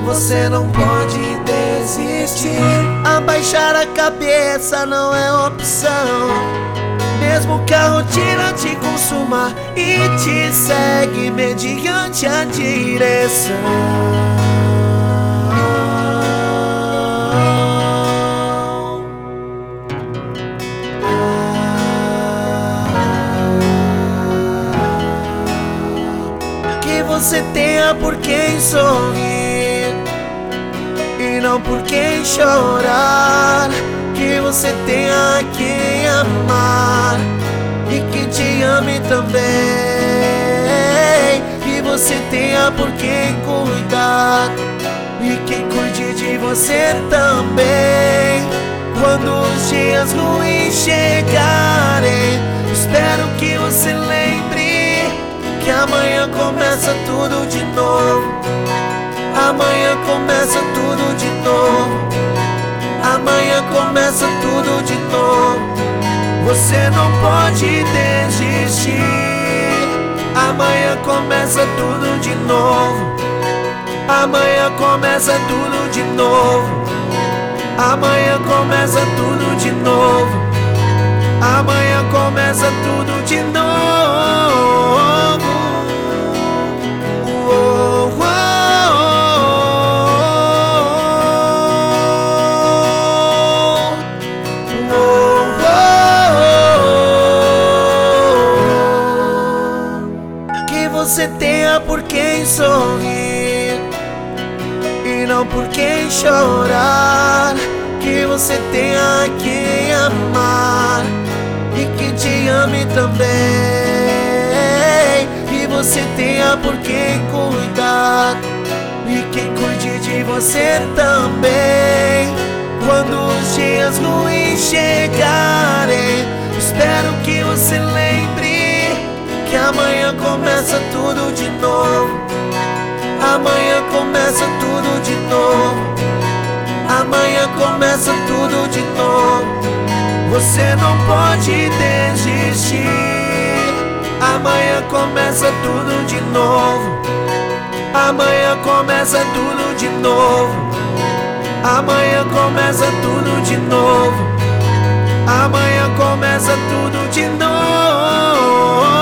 Você não pode desistir. Abaixar a cabeça não é opção, mesmo que a rotina te consuma e te segue mediante a direção. Que você tenha por quem sorrir e não por quem chorar. Que você tenha quem amar e que te ame também. Que você tenha por quem cuidar e quem cuide de você também. Quando os dias ruins chegarem, espero que você lembre que amanhã começa tudo de novo. Amanhã começa tudo de novo. Amanhã começa tudo de novo. Você não pode desistir. Amanhã começa tudo de novo. Amanhã começa tudo de novo. Amanhã começa tudo de novo. Amanhã começa tudo de novo. Você tenha por quem sorrir e não por quem chorar. Que você tenha quem amar e que te ame também. Que você tenha por quem cuidar e quem cuide de você também. Quando os dias ruins chegarem, espero que você lembre que amanhã começa tudo de novo. Amanhã começa tudo de novo. Amanhã começa tudo de novo. Você não pode desistir. Amanhã começa tudo de novo. Amanhã começa tudo de novo. Amanhã começa tudo de novo. Amanhã começa tudo de novo.